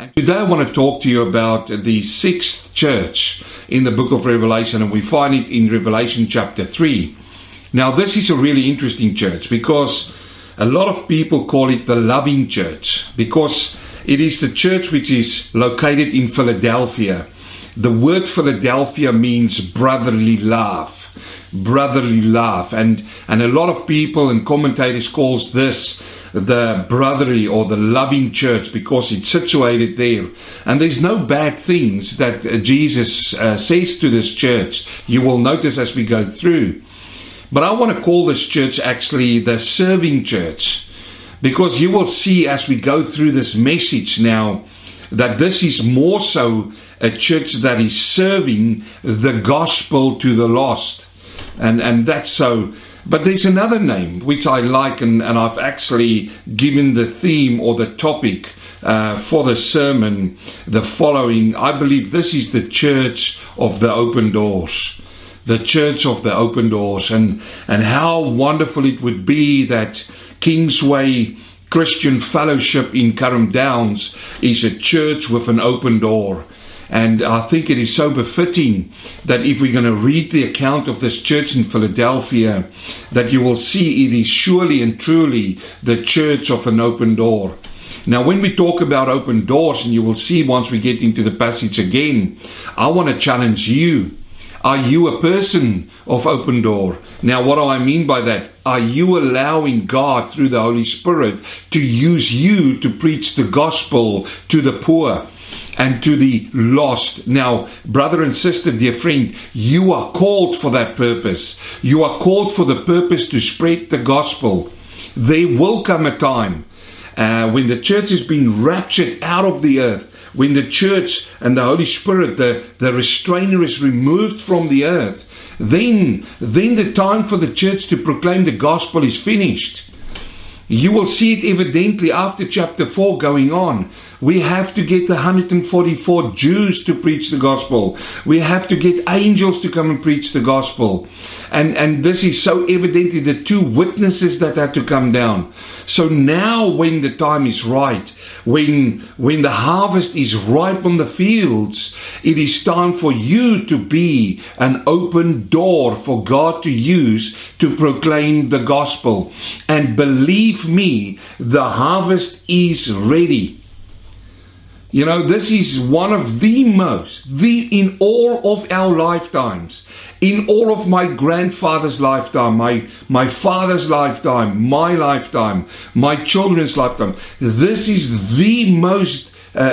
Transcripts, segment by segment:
And today I want to talk to you about the sixth church in the book of Revelation, and we find it in Revelation chapter 3. Now this is a really interesting church because a lot of people call it the loving church because it is the church which is located in Philadelphia. The word Philadelphia means brotherly love. Brotherly love, and a lot of people and commentators calls this the brotherly or the loving church because it's situated there. And there's no bad things that Jesus says to this church. You will notice as we go through. But I want to call this church actually the serving church, because you will see as we go through this message now that this is more so a church that is serving the gospel to the lost. And that's so. But there's another name which I like, and I've actually given the theme or the topic for the sermon the following. I believe this is the church of the open doors. The church of the open doors. And how wonderful it would be that Kingsway Christian Fellowship in Curram Downs is a church with an open door. And I think it is so befitting that if we're going to read the account of this church in Philadelphia, that you will see it is surely and truly the church of an open door. Now, when we talk about open doors, and you will see once we get into the passage again, I want to challenge you. Are you a person of open door? Now, what do I mean by that? Are you allowing God through the Holy Spirit to use you to preach the gospel to the poor and to the lost? Now, brother and sister, dear friend, you are called for that purpose. You are called for the purpose to spread the gospel. There will come a time when the church has been raptured out of the earth, when the church and the Holy Spirit, the restrainer is removed from the earth, then the time for the church to proclaim the gospel is finished. You will see it evidently after chapter 4 going on. We have to get the 144 Jews to preach the gospel. We have to get angels to come and preach the gospel. And this is so evidently the two witnesses that had to come down. So now when the time is right, when the harvest is ripe on the fields, it is time for you to be an open door for God to use to proclaim the gospel. And believe me, the harvest is ready. You know, this is one of in all of our lifetimes, in all of my grandfather's lifetime, my father's lifetime, my lifetime, my children's lifetime, this is the most,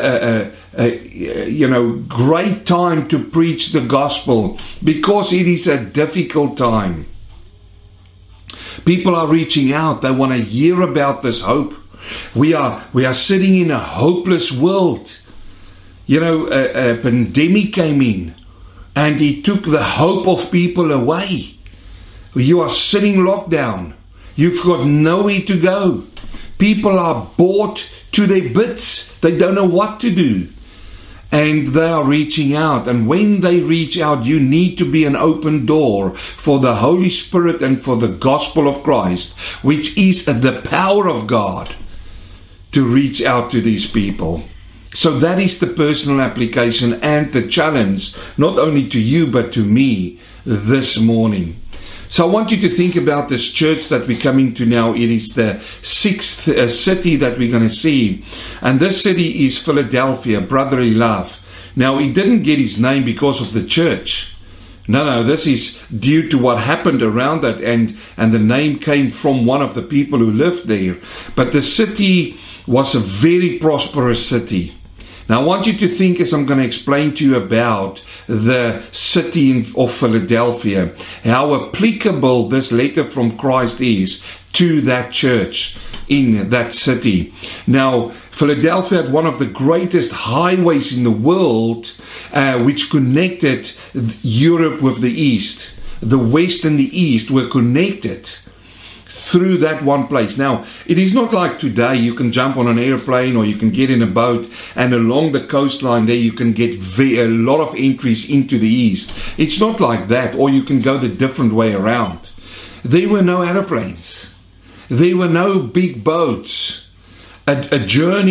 great time to preach the gospel, because it is a difficult time. People are reaching out. They want to hear about this hope. We are sitting in a hopeless world. You know, a pandemic came in and it took the hope of people away. You are sitting locked down. You've got nowhere to go. People are bored to their bits. They don't know what to do. And they are reaching out. And when they reach out, you need to be an open door for the Holy Spirit and for the gospel of Christ, which is the power of God, to reach out to these people. So that is the personal application and the challenge, not only to you, but to me this morning. So I want you to think about this church that we're coming to now. It is the sixth city that we're going to see. And this city is Philadelphia, brotherly love. Now, he didn't get his name because of the church. No, this is due to what happened around that, and the name came from one of the people who lived there. But the city was a very prosperous city. Now I want you to think, as I'm going to explain to you about the city of Philadelphia, how applicable this letter from Christ is to that church in that city. Now, Philadelphia had one of the greatest highways in the world, which connected Europe with the East. The West and the East were connected through that one place. Now, it is not like today you can jump on an airplane or you can get in a boat and along the coastline there you can get a lot of entries into the east. It's not like that, or you can go the different way around. There were no airplanes. There were no big boats. A journey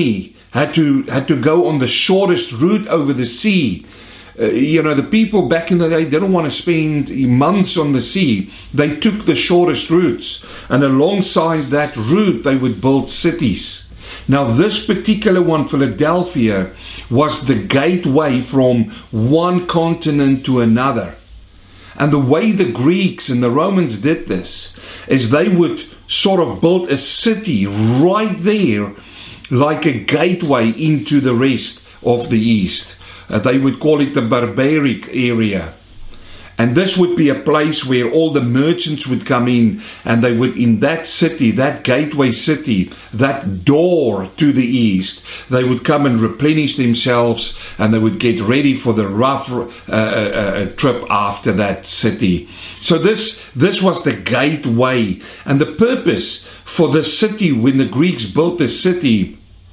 had to go on the shortest route over the sea. The people back in the day didn't want to spend months on the sea. They took the shortest routes, and alongside that route they would build cities. Now this particular one, Philadelphia, was the gateway from one continent to another. And the way the Greeks and the Romans did this is they would sort of build a city right there, like a gateway into the rest of the East. They would call it the barbaric area. And this would be a place where all the merchants would come in, and they would, in that city, that gateway city, that door to the east, they would come and replenish themselves, and they would get ready for the rough trip after that city. So this was the gateway. And the purpose for the city, when the Greeks built the city,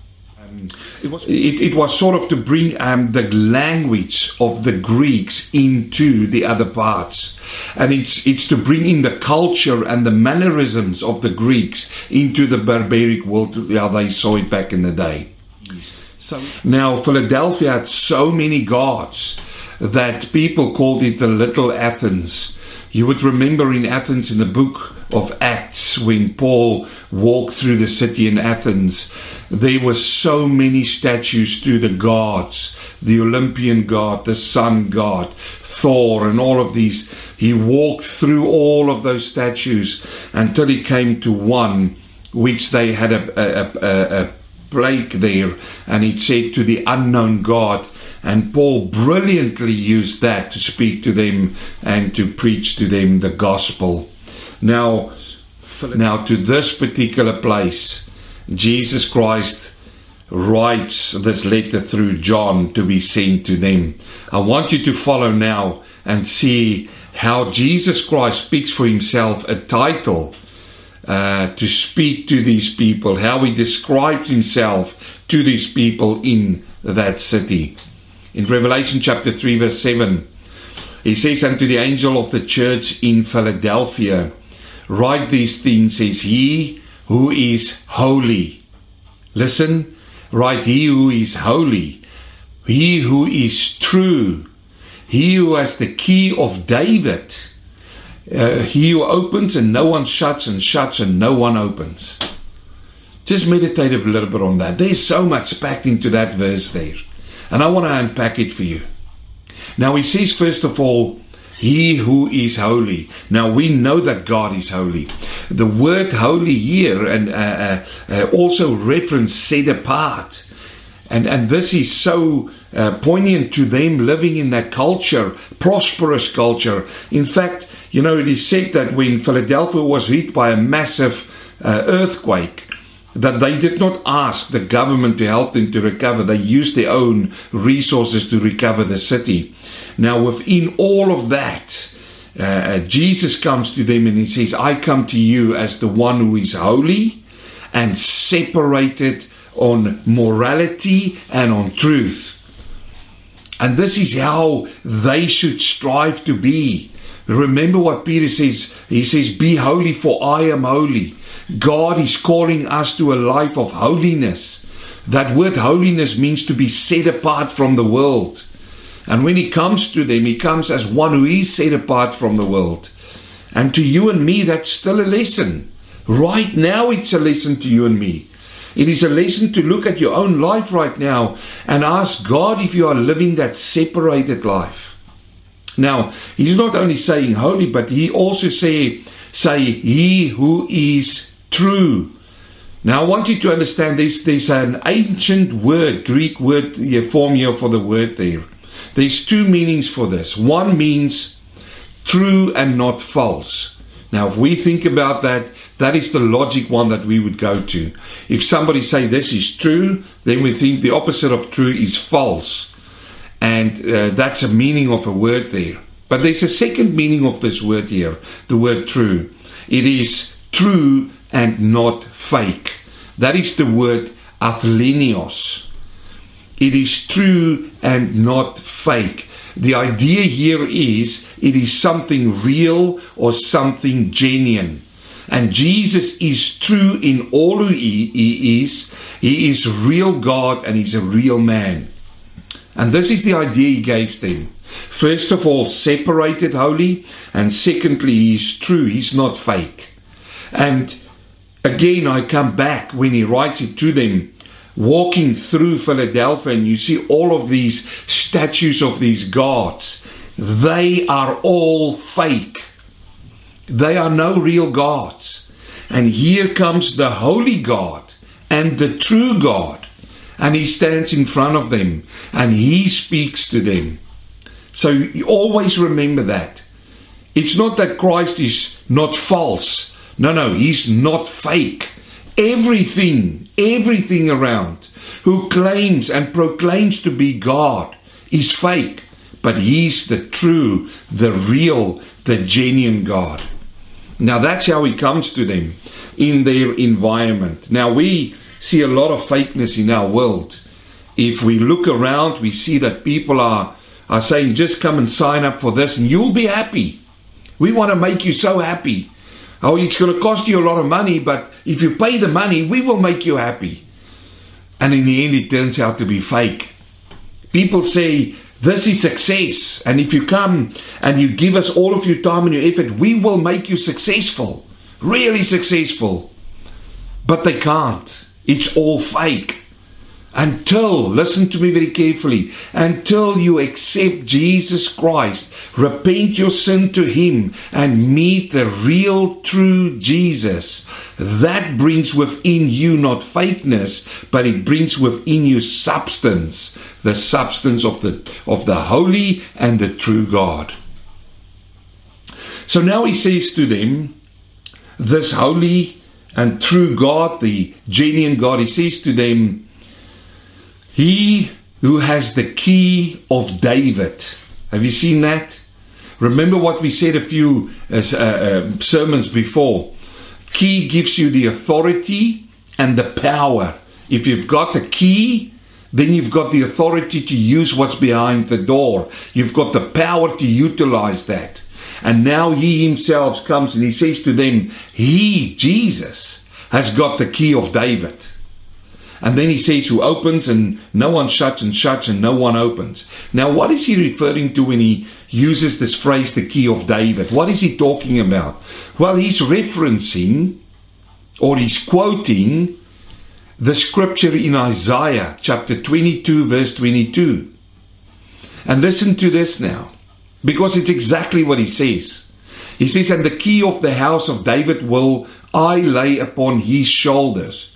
it was sort of to bring the language of the Greeks into the other parts, and it's to bring in the culture and the mannerisms of the Greeks into the barbaric world, how they saw it back in the day. So now Philadelphia had so many gods that people called it the Little Athens. You would remember in Athens, in the book of Acts, when Paul walked through the city in Athens, there were so many statues to the gods, the Olympian god, the sun god, Thor, and all of these. He walked through all of those statues until he came to one which they had a plaque there, and it said, "To the unknown God." And Paul brilliantly used that to speak to them and to preach to them the gospel. Now to this particular place, Jesus Christ writes this letter through John to be sent to them. I want you to follow now and see how Jesus Christ speaks for himself a title to speak to these people, how he describes himself to these people in that city. In Revelation chapter 3 verse 7, he says, "Unto the angel of the church in Philadelphia, write these things, says he who is holy." Listen, write, he who is holy, he who is true, he who has the key of David, he who opens and no one shuts, and shuts and no one opens. Just meditate a little bit on that. There's so much packed into that verse there, and I want to unpack it for you. Now he says, first of all, he who is holy. Now we know that God is holy. The word holy here and also reference set apart. And this is so poignant to them living in that culture, prosperous culture. In fact, it is said that when Philadelphia was hit by a massive earthquake, that they did not ask the government to help them to recover. They used their own resources to recover the city. Now, within all of that, Jesus comes to them and he says, "I come to you as the one who is holy and separated on morality and on truth." And this is how they should strive to be. Remember what Peter says. He says, "Be holy, for I am holy." God is calling us to a life of holiness. That word holiness means to be set apart from the world. And when he comes to them, he comes as one who is set apart from the world. And to you and me, that's still a lesson. Right now, it's a lesson to you and me. It is a lesson to look at your own life right now and ask God if you are living that separated life. Now, he's not only saying holy, but he also say he who is true. Now, I want you to understand this. There's an ancient word, Greek word form here for the word there. There's two meanings for this. One means true and not false. Now, if we think about that, that is the logic one that we would go to. If somebody say this is true, then we think the opposite of true is false. And that's a meaning of a word there. But there's a second meaning of this word here, the word true. It is true and not fake. That is the word athlenios. It is true and not fake. The idea here is it is something real or something genuine. And Jesus is true in all who he is. He is real God and he's a real man. And this is the idea he gave them. First of all, separated, holy. And secondly, he's true. He's not fake. And again, I come back when he writes it to them, walking through Philadelphia, and you see all of these statues of these gods. They are all fake. They are no real gods. And here comes the holy God and the true God. And he stands in front of them and he speaks to them. So you always remember that. It's not that Christ is not false. No, he's not fake. Everything around who claims and proclaims to be God is fake. But he's the true, the real, the genuine God. Now that's how he comes to them in their environment. Now we see a lot of fakeness in our world. If we look around, we see that people are saying, just come and sign up for this and you'll be happy. We want to make you so happy. Oh, it's going to cost you a lot of money, but if you pay the money, we will make you happy. And in the end, it turns out to be fake. People say, this is success. And if you come and you give us all of your time and your effort, we will make you successful. Really successful. But they can't. It's all fake. Until, listen to me very carefully, until you accept Jesus Christ, repent your sin to him and meet the real true Jesus, that brings within you not fakeness, but it brings within you substance, the substance of the holy and the true God. So now he says to them, this holy and true God, the genuine God, he says to them, he who has the key of David. Have you seen that? Remember what we said a few sermons before. Key gives you the authority and the power. If you've got the key, then you've got the authority to use what's behind the door. You've got the power to utilize that. And now he himself comes and he says to them, he, Jesus, has got the key of David. And then he says, who opens and no one shuts and no one opens. Now, what is he referring to when he uses this phrase, the key of David? What is he talking about? Well, he's referencing or he's quoting the scripture in Isaiah chapter 22, verse 22. And listen to this now, because it's exactly what he says. He says, and the key of the house of David will I lay upon his shoulders.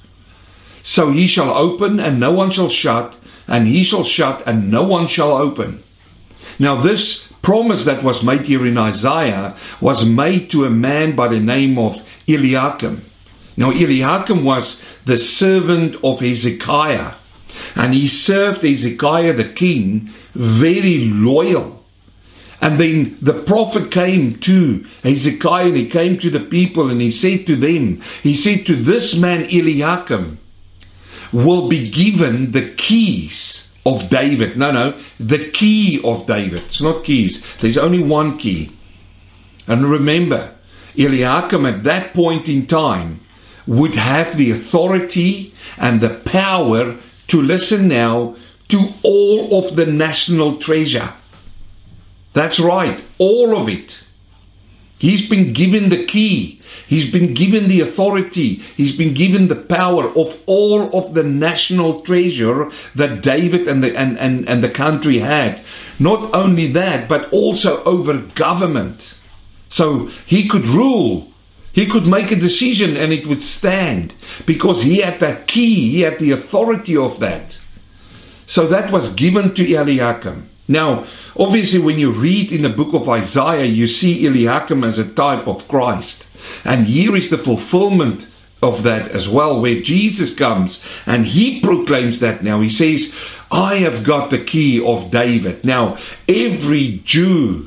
So he shall open and no one shall shut, and he shall shut and no one shall open. Now this promise that was made here in Isaiah was made to a man by the name of Eliakim. Now Eliakim was the servant of Hezekiah, and he served Hezekiah the king very loyal. And then the prophet came to Hezekiah and he came to the people and he said to them, he said to this man Eliakim, will be given the keys of David. No, the key of David. It's not keys. There's only one key. And remember, Eliakim at that point in time would have the authority and the power to listen now to all of the national treasure. That's right, all of it. He's been given the key. He's been given the authority. He's been given the power of all of the national treasure that David and the country had. Not only that, but also over government. So he could rule. He could make a decision and it would stand because he had that key. He had the authority of that. So that was given to Eliakim. Now, obviously, when you read in the book of Isaiah, you see Eliakim as a type of Christ. And here is the fulfillment of that as well, where Jesus comes and he proclaims that now. He says, I have got the key of David. Now, every Jew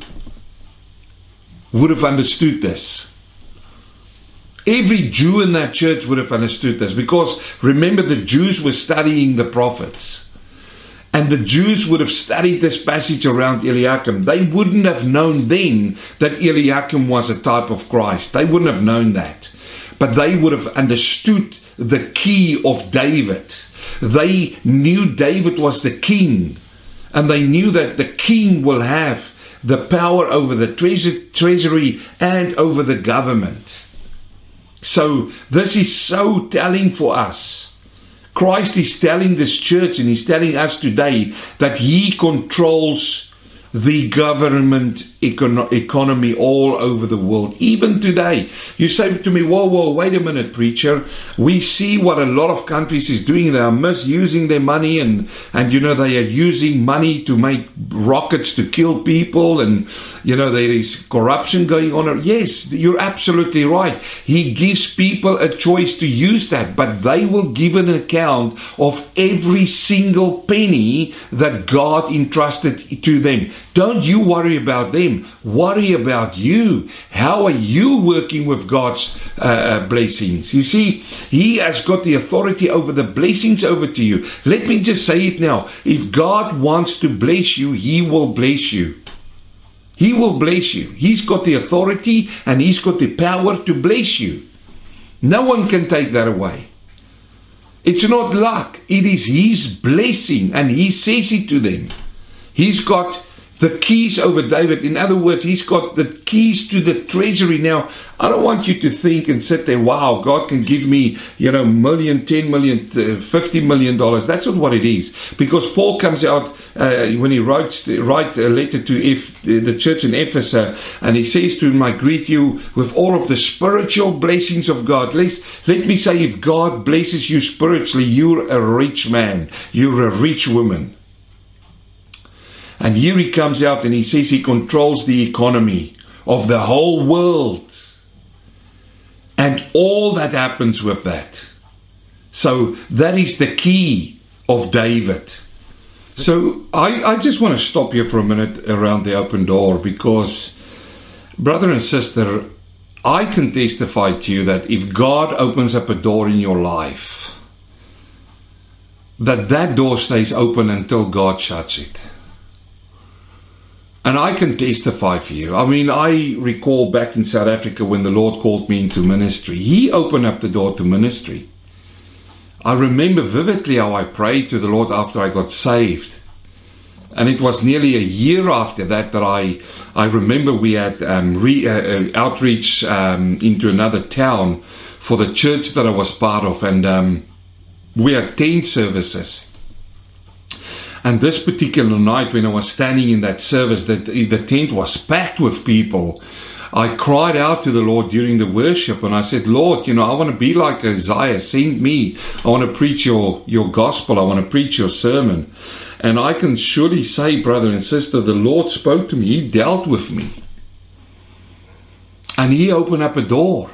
would have understood this. Every Jew in that church would have understood this, because remember, the Jews were studying the prophets. And the Jews would have studied this passage around Eliakim. They wouldn't have known then that Eliakim was a type of Christ. They wouldn't have known that. but they would have understood the key of David. They knew David was the king, and they knew that the king will have the power over the treasury and over the government. So this is so telling for us. Christ is telling this church, and he's telling us today, that he controls the government economy all over the world, even today. You say to me, whoa, wait a minute, preacher. We see what a lot of countries is doing. They are misusing their money, and they are using money to make rockets to kill people, and there is corruption going on. Yes, you're absolutely right. He gives people a choice to use that, but they will give an account of every single penny that God entrusted to them. Don't you worry about them. Worry about you. How are you working with God's blessings? You see, he has got the authority over the blessings over to you. Let me just say it now. If God wants to bless you, he will bless you. He will bless you. He's got the authority and he's got the power to bless you. No one can take that away. It's not luck. It is his blessing, and he says it to them. He's got the keys over David. In other words, he's got the keys to the treasury. Now, I don't want you to think and sit there, wow, God can give me, million, 10 million, $50 million. That's not what it is. Because Paul comes out when he write a letter to the church in Ephesus, and he says to him, I greet you with all of the spiritual blessings of God. Let me say, if God blesses you spiritually, you're a rich man. You're a rich woman. And here he comes out and he says he controls the economy of the whole world. And all that happens with that. So that is the key of David. So I just want to stop here for a minute around the open door, because, brother and sister, I can testify to you that if God opens up a door in your life, that door stays open until God shuts it. And I can testify for you. I mean, I recall back in South Africa when the Lord called me into ministry. He opened up the door to ministry. I remember vividly how I prayed to the Lord after I got saved. And it was nearly a year after that I remember we had outreach into another town for the church that I was part of. And we had 10 services. And this particular night, when I was standing in that service, the tent was packed with people. I cried out to the Lord during the worship, and I said, Lord, I want to be like Isaiah. Send me. I want to preach your gospel. I want to preach your sermon. And I can surely say, brother and sister, the Lord spoke to me. He dealt with me. And he opened up a door.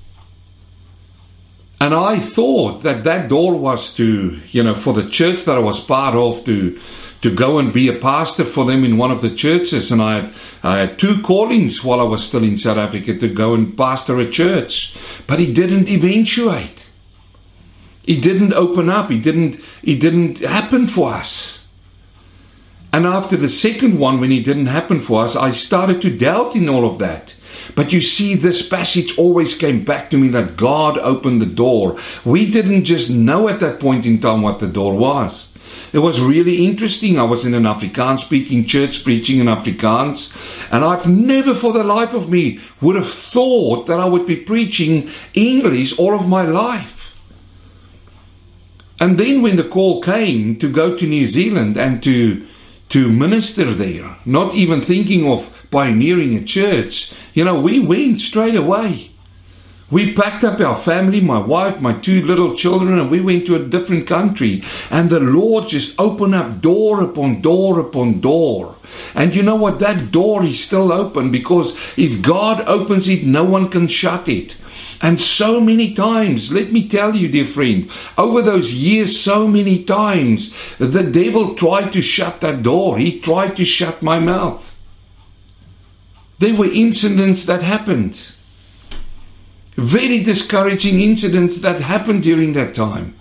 And I thought that door was to, for the church that I was part of, to go and be a pastor for them in one of the churches. And I had 2 callings while I was still in South Africa to go and pastor a church. But it didn't eventuate. It didn't open up. It didn't happen for us. And after the second one, when it didn't happen for us, I started to doubt in all of that. But you see, this passage always came back to me that God opened the door. We didn't just know at that point in time what the door was. It was really interesting. I was in an Afrikaans-speaking church preaching in Afrikaans, and I've never for the life of me would have thought that I would be preaching English all of my life. And then when the call came to go to New Zealand and to minister there, not even thinking of pioneering a church, we went straight away. We packed up our family, my wife, my 2 little children, and we went to a different country. And the Lord just opened up door upon door upon door. And you know what? That door is still open, because if God opens it, no one can shut it. And so many times, let me tell you, dear friend, over those years, so many times, the devil tried to shut that door. He tried to shut my mouth. There were incidents that happened. Very discouraging incidents that happened during that time.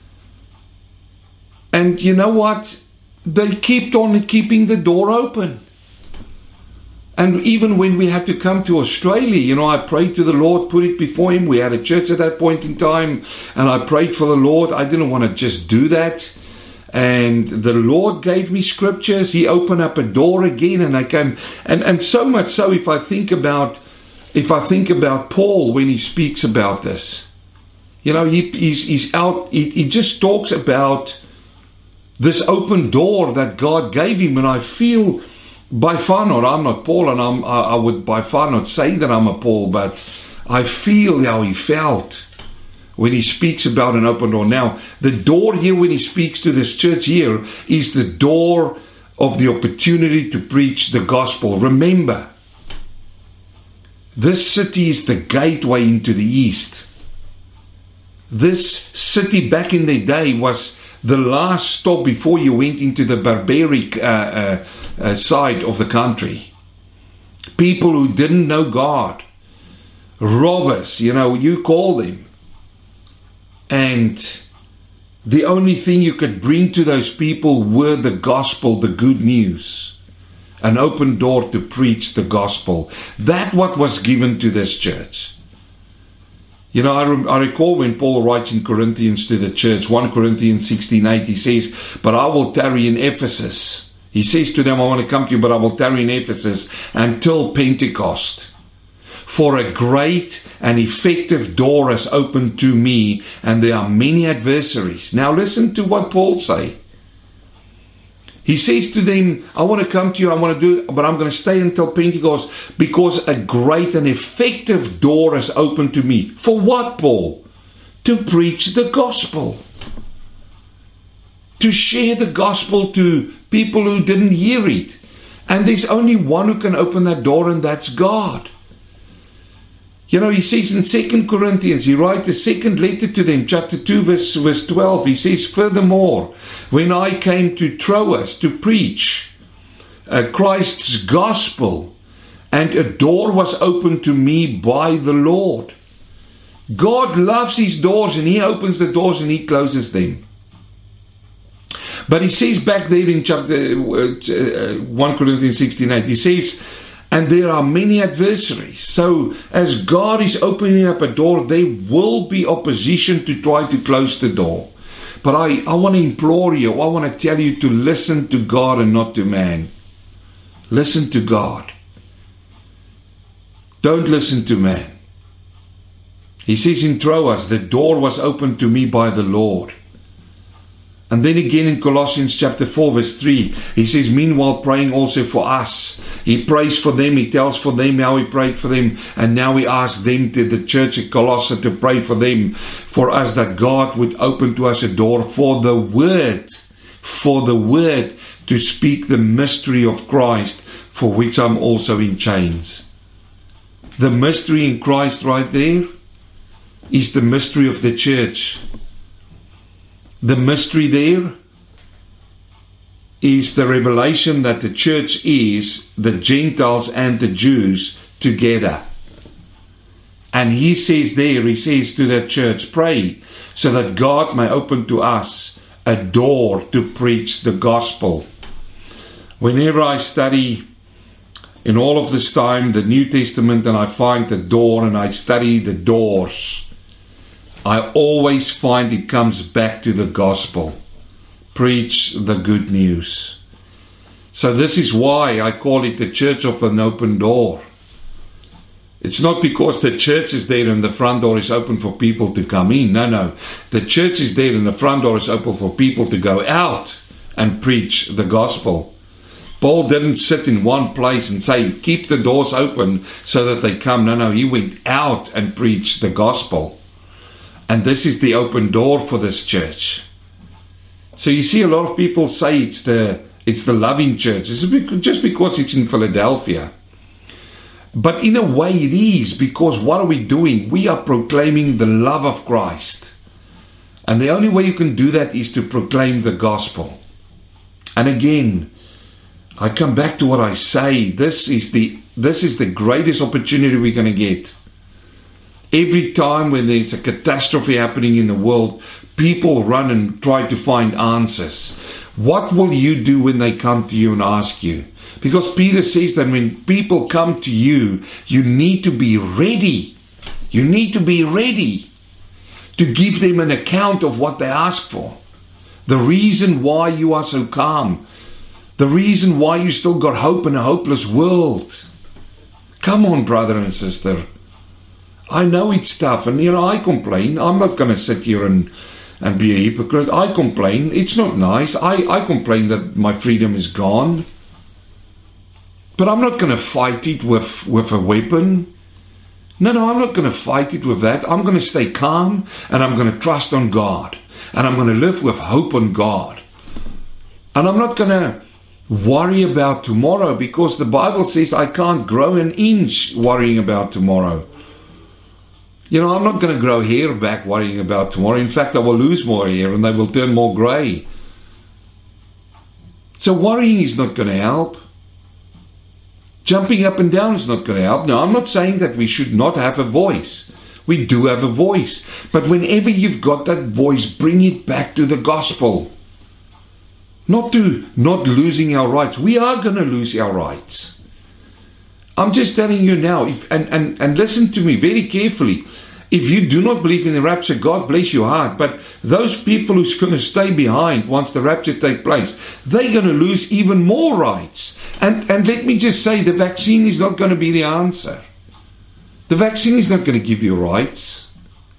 And you know what? They kept on keeping the door open. And even when we had to come to Australia, I prayed to the Lord, put it before Him. We had a church at that point in time, and I prayed for the Lord. I didn't want to just do that. And the Lord gave me scriptures. He opened up a door again, and I came. And so much so, if I think about Paul when he speaks about this, he's out. He just talks about this open door that God gave him, and I feel. By far not, I'm not Paul, and I would by far not say that I'm a Paul, but I feel how he felt when he speaks about an open door. Now, the door here when he speaks to this church here is the door of the opportunity to preach the gospel. Remember, this city is the gateway into the east. This city back in the day was the last stop before you went into the barbaric side of the country. People who didn't know God, robbers, you call them. And the only thing you could bring to those people were the gospel, the good news. An open door to preach the gospel. That's what was given to this church. I recall when Paul writes in Corinthians to the church, 1 Corinthians 16:8, he says, "But I will tarry in Ephesus." He says to them, "I want to come to you, but I will tarry in Ephesus until Pentecost. For a great and effective door has opened to me, and there are many adversaries." Now listen to what Paul say. He says to them, "I want to come to you, I want to do it, but I'm going to stay until Pentecost because a great and effective door has opened to me." For what, Paul? To preach the gospel. To share the gospel to people who didn't hear it. And there's only one who can open that door, and that's God. He says in 2 Corinthians, he writes the second letter to them, chapter 2, verse 12. He says, "Furthermore, when I came to Troas to preach Christ's gospel, and a door was opened to me by the Lord." God loves His doors, and He opens the doors and He closes them. But he says back there in chapter 1 Corinthians 16:8, he says, "And there are many adversaries." So as God is opening up a door, there will be opposition to try to close the door. But I want to implore you, I want to tell you to listen to God and not to man. Listen to God. Don't listen to man. He says in Troas, "The door was opened to me by the Lord." And then again in Colossians chapter 4 verse 3, he says, "Meanwhile praying also for us." He prays for them, he tells for them how he prayed for them, and now he asks them, to the church at Colossae, to pray for them, for us, that God would open to us a door for the word to speak the mystery of Christ, for which I'm also in chains. The mystery in Christ right there is the mystery of the church. The mystery there is the revelation that the church is the Gentiles and the Jews together. And he says to that church, pray so that God may open to us a door to preach the gospel. Whenever I study in all of this time the New Testament, and I find the door and I study the doors, I always find it comes back to the gospel. Preach the good news. So this is why I call it the church of an open door. It's not because the church is there and the front door is open for people to come in. No. The church is there and the front door is open for people to go out and preach the gospel. Paul didn't sit in one place and say, keep the doors open so that they come. No. He went out and preached the gospel. And this is the open door for this church. So you see a lot of people say it's the loving church. It's just because it's in Philadelphia. But in a way it is, because what are we doing? We are proclaiming the love of Christ. And the only way you can do that is to proclaim the gospel. And again, I come back to what I say. This is the greatest opportunity we're going to get. Every time when there's a catastrophe happening in the world, people run and try to find answers. What will you do when they come to you and ask you? Because Peter says that when people come to you, you need to be ready. You need to be ready to give them an account of what they ask for. The reason why you are so calm. The reason why you still got hope in a hopeless world. Come on, brother and sister. I know it's tough, and I complain. I'm not going to sit here and be a hypocrite. I complain. It's not nice. I complain that my freedom is gone. But I'm not going to fight it with a weapon. No, I'm not going to fight it with that. I'm going to stay calm, and I'm going to trust on God. And I'm going to live with hope on God. And I'm not going to worry about tomorrow, because the Bible says I can't grow an inch worrying about tomorrow. I'm not going to grow hair back worrying about tomorrow. In fact, I will lose more hair and they will turn more grey. So worrying is not going to help. Jumping up and down is not going to help. Now, I'm not saying that we should not have a voice. We do have a voice. But whenever you've got that voice, bring it back to the gospel. Not losing our rights. We are going to lose our rights. I'm just telling you now, and listen to me very carefully. If you do not believe in the rapture, God bless your heart. But those people who's going to stay behind once the rapture takes place, they're going to lose even more rights. And let me just say, the vaccine is not going to be the answer. The vaccine is not going to give you rights.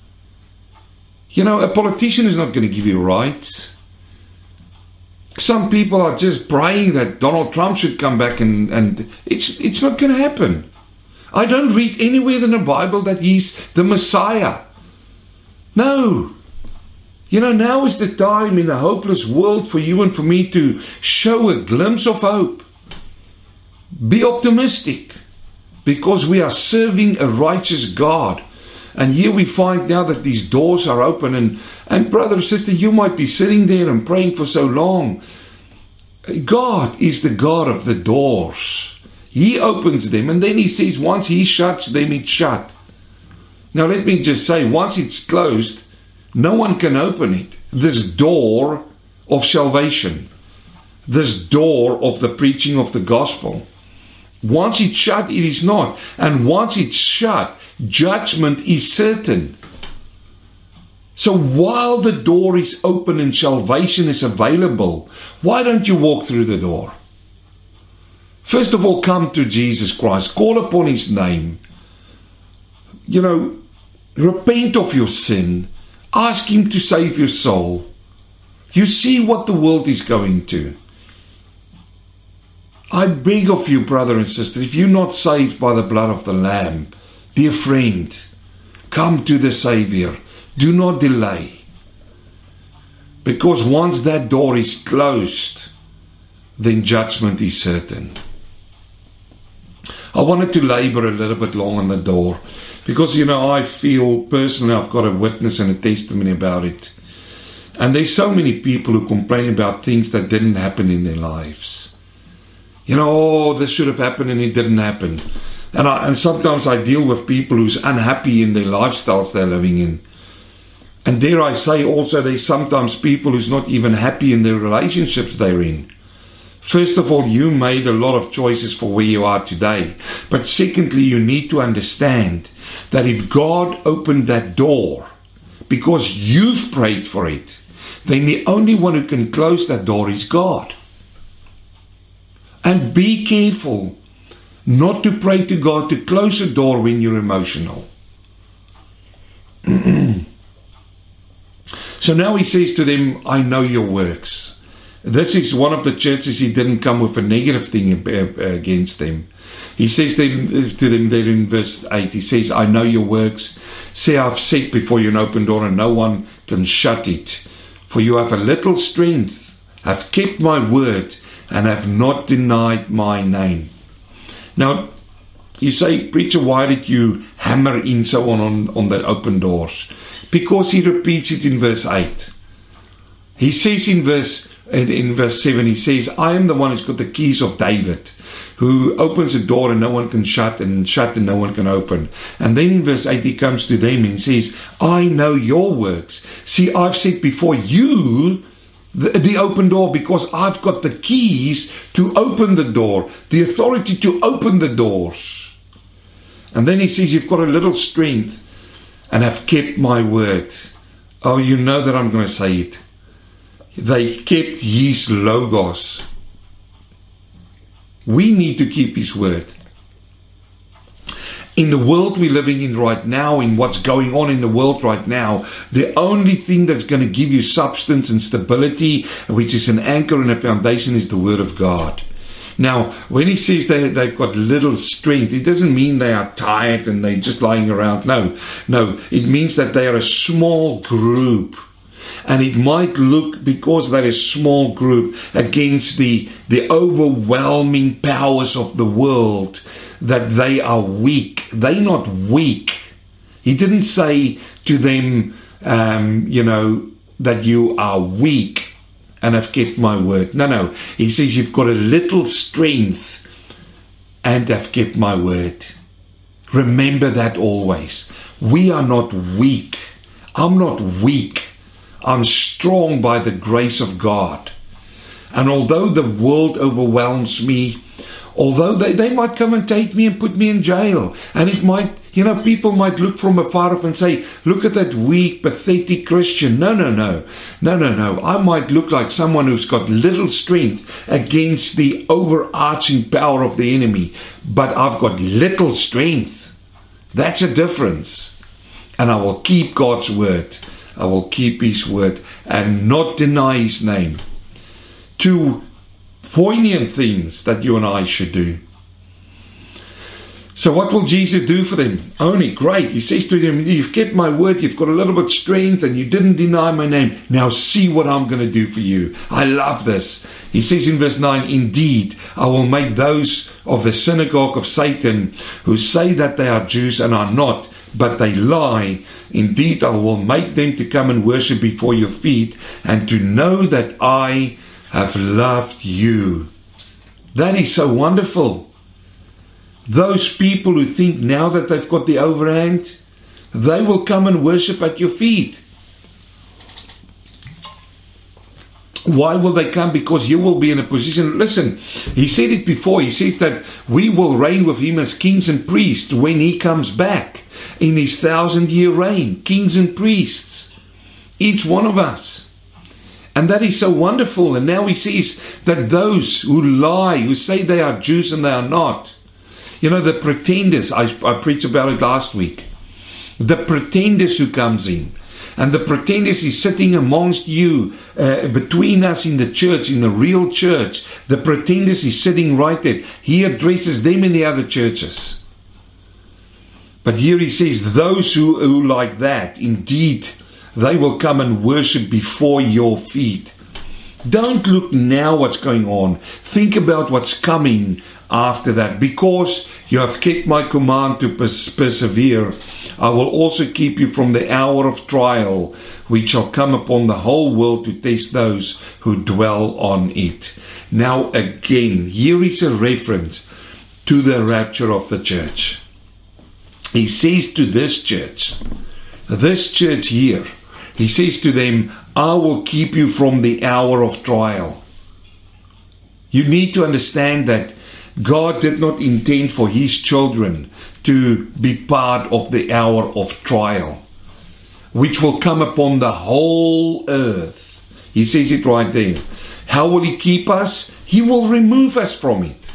A politician is not going to give you rights. Some people are just praying that Donald Trump should come back, and it's not going to happen. I don't read anywhere in the Bible that he's the Messiah. No. Now is the time in a hopeless world for you and for me to show a glimpse of hope. Be optimistic, because we are serving a righteous God. And here we find now that these doors are open. And brother or sister, you might be sitting there and praying for so long. God is the God of the doors. He opens them, and then he says once he shuts them, it's shut. Now let me just say, once it's closed, no one can open it. This door of salvation, this door of the preaching of the gospel. Once it's shut, it is not. And once it's shut, judgment is certain. So while the door is open and salvation is available, why don't you walk through the door? First of all, come to Jesus Christ. Call upon his name. Repent of your sin. Ask him to save your soul. You see what the world is going to. I beg of you, brother and sister, if you're not saved by the blood of the Lamb, dear friend, come to the Savior. Do not delay. Because once that door is closed, then judgment is certain. I wanted to labor a little bit long on the door, because, I feel personally I've got a witness and a testimony about it. And there's so many people who complain about things that didn't happen in their lives. This should have happened and it didn't happen. And sometimes I deal with people who's unhappy in their lifestyles they're living in. And dare I say also, there's sometimes people who's not even happy in their relationships they're in. First of all, you made a lot of choices for where you are today. But secondly, you need to understand that if God opened that door because you've prayed for it, then the only one who can close that door is God. And be careful not to pray to God to close a door when you're emotional. So now he says to them, I know your works. This is one of the churches he didn't come with a negative thing against them. He says to them there in verse 8, he says, I know your works. See, I've set before you an open door and no one can shut it. For you have a little strength, have kept my word, and have not denied my name. Now, you say, preacher, why did you hammer in so on the open doors? Because he repeats it in verse 8. He says in verse 7, he says, I am the one who's got the keys of David, who opens a door and no one can shut, and no one can open. And then in verse 8 he comes to them and says, I know your works. See, I've set before you the open door, because I've got the keys to open the door, the authority to open the doors. And then he says, you've got a little strength and have kept my word. Oh, you know that I'm going to say it. They kept his logos. We need to keep his word. In the world we're living in right now, in what's going on in the world right now, the only thing that's going to give you substance and stability, which is an anchor and a foundation, is the word of God. Now, when he says they've got little strength, it doesn't mean they are tired and they're just lying around. No, it means that they are a small group. And it might look, because they're a small group, against the overwhelming powers of the world, that they are weak. They're not weak. He didn't say to them, that you are weak and have kept my word. No. He says you've got a little strength and have kept my word. Remember that always. We are not weak. I'm not weak. I'm strong by the grace of God. And although the world overwhelms me, although they might come and take me and put me in jail, and it might, people might look from afar off and say, look at that weak, pathetic Christian. No. I might look like someone who's got little strength against the overarching power of the enemy, but I've got little strength. That's a difference. And I will keep God's word. I will keep his word and not deny his name. Two poignant things that you and I should do. So what will Jesus do for them? Only great. He says to them, you've kept my word, you've got a little bit of strength, and you didn't deny my name. Now see what I'm going to do for you. I love this. He says in verse 9, indeed, I will make those of the synagogue of Satan who say that they are Jews and are not, but they lie. Indeed, I will make them to come and worship before your feet, and to know that I have loved you. That is so wonderful. Those people who think now that they've got the overhand, they will come and worship at your feet. Why will they come? Because you will be in a position. Listen, he said it before. He said that we will reign with him as kings and priests when he comes back in his 1,000-year reign. Kings and priests, each one of us. And that is so wonderful. And now he says that those who lie, who say they are Jews and they are not, the pretenders, I preached about it last week, the pretenders who comes in, and the pretenders is sitting amongst you, between us in the church, in the real church. The pretenders is sitting right there. He addresses them in the other churches. But here he says, those who like that, indeed, they will come and worship before your feet. Don't look now what's going on. Think about what's coming after that. Because you have kept my command to persevere, I will also keep you from the hour of trial, which shall come upon the whole world to test those who dwell on it. Now again, here is a reference to the rapture of the church. He says to this church here, he says to them, I will keep you from the hour of trial. You need to understand that God did not intend for his children to be part of the hour of trial, which will come upon the whole earth. He says it right there. How will he keep us? He will remove us from it.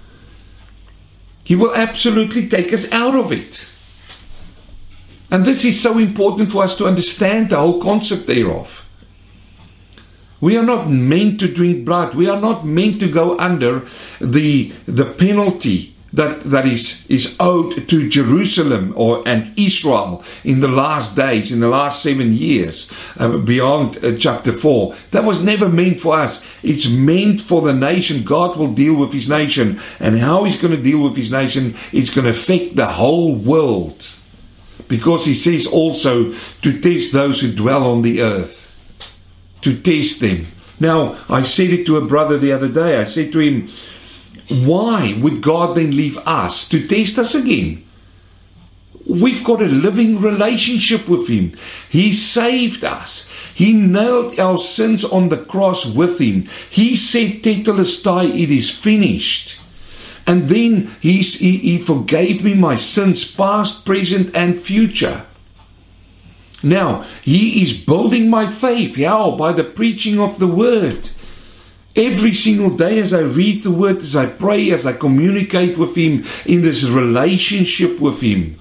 He will absolutely take us out of it. And this is so important for us to understand the whole concept thereof. We are not meant to drink blood. We are not meant to go under the penalty that is owed to Jerusalem and Israel in the last days, in the last 7 years, beyond chapter 4. That was never meant for us. It's meant for the nation. God will deal with his nation. And how he's going to deal with his nation, it's going to affect the whole world. Because he says also to test those who dwell on the earth. To test them. Now, I said it to a brother the other day. I said to him, why would God then leave us to test us again? We've got a living relationship with him. He saved us. He nailed our sins on the cross with him. He said, Tetelestai, it is finished. And then he forgave me my sins, past, present, and future. Now, he is building my faith. How? By the preaching of the word. Every single day as I read the word, as I pray, as I communicate with him in this relationship with him.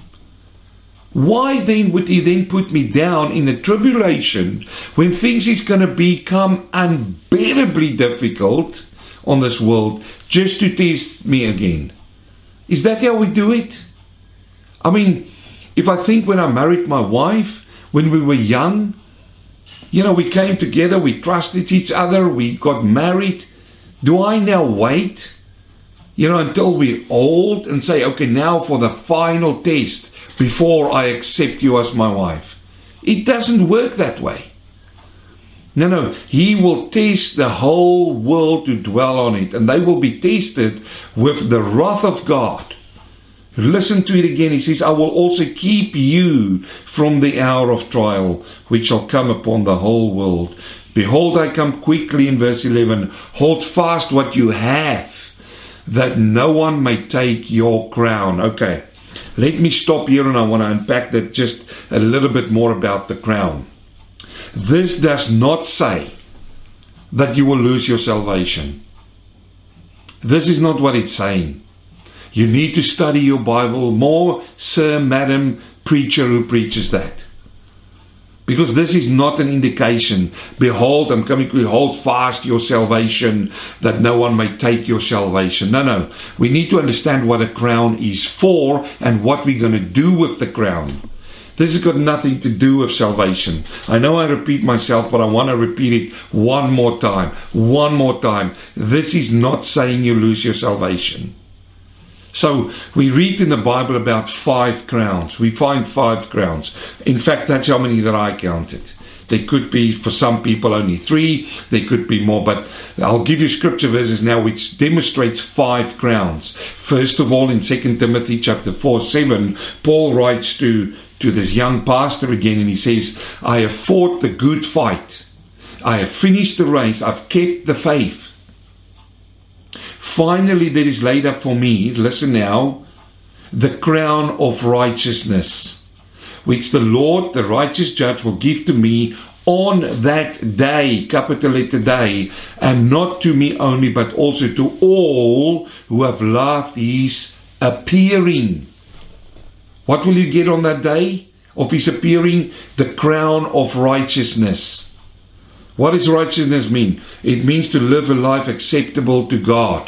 Why then would he then put me down in the tribulation when things is going to become unbearably difficult on this world just to test me again? Is that how we do it? I mean, if I think when I married my wife, when we were young, we came together, we trusted each other, we got married. Do I now wait, until we're old and say, okay, now for the final test before I accept you as my wife? It doesn't work that way. No, he will test the whole world to dwell on it, and they will be tested with the wrath of God. Listen to it again. He says, I will also keep you from the hour of trial, which shall come upon the whole world. Behold, I come quickly, in verse 11. Hold fast what you have, that no one may take your crown. Okay, let me stop here, and I want to unpack that just a little bit more about the crown. This does not say that you will lose your salvation. This is not what it's saying. You need to study your Bible more, sir, madam, preacher who preaches that. Because this is not an indication. Behold, I'm coming quickly, hold fast your salvation, that no one may take your salvation. No. We need to understand what a crown is for and what we're going to do with the crown. This has got nothing to do with salvation. I know I repeat myself, but I want to repeat it one more time. One more time. This is not saying you lose your salvation. So we read in the Bible about 5 crowns. We find 5 crowns. In fact, that's how many that I counted. There could be, for some people, only 3. There could be more. But I'll give you scripture verses now which demonstrates 5 crowns. First of all, in 2 Timothy chapter 4:7, Paul writes to this young pastor again, and he says, I have fought the good fight. I have finished the race. I've kept the faith. Finally, there is laid up for me, listen now, the crown of righteousness, which the Lord, the righteous judge, will give to me on that day, capital letter day, and not to me only, but also to all who have loved his appearing. What will you get on that day of his appearing? The crown of righteousness. What does righteousness mean? It means to live a life acceptable to God.